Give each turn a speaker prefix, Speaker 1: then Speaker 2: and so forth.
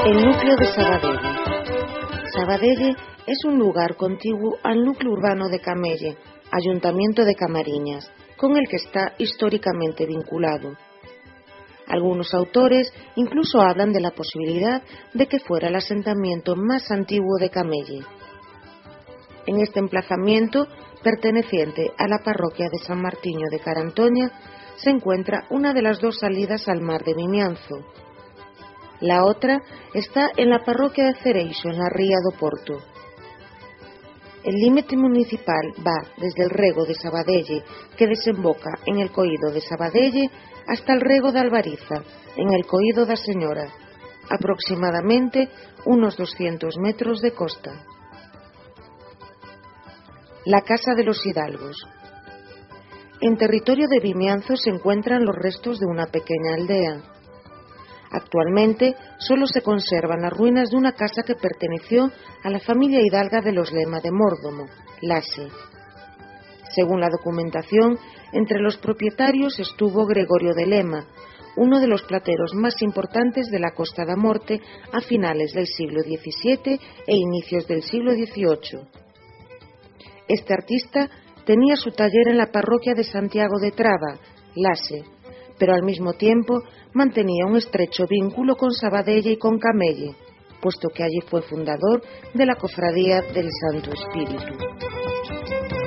Speaker 1: El núcleo de Sabadell. Sabadell es un lugar contiguo al núcleo urbano de Camelle, Ayuntamiento de Camariñas, con el que está históricamente vinculado. Algunos autores incluso hablan de la posibilidad de que fuera el asentamiento más antiguo de Camelle. En este emplazamiento, perteneciente a la parroquia de San Martiño de Carantoña, se encuentra una de las dos salidas al mar de Vimianzo. La otra está en la parroquia de Cereixo, en la ría do Porto. El límite municipal va desde el rego de Sabadell, que desemboca en el coído de Sabadell, hasta el rego de Albariza, en el coído da Señora, aproximadamente unos 200 metros de costa. La Casa de los Hidalgos. En territorio de Vimianzo se encuentran los restos de una pequeña aldea. Actualmente solo se conservan las ruinas de una casa que perteneció a la familia hidalga de los Lema de Mórdomo, Lase. Según la documentación, entre los propietarios estuvo Gregorio de Lema, uno de los plateros más importantes de la Costa da Morte a finales del siglo XVII e inicios del siglo XVIII. Este artista tenía su taller en la parroquia de Santiago de Traba, Lase, pero al mismo tiempo mantenía un estrecho vínculo con Sabadell y con Camelle, puesto que allí fue fundador de la Cofradía del Santo Espíritu.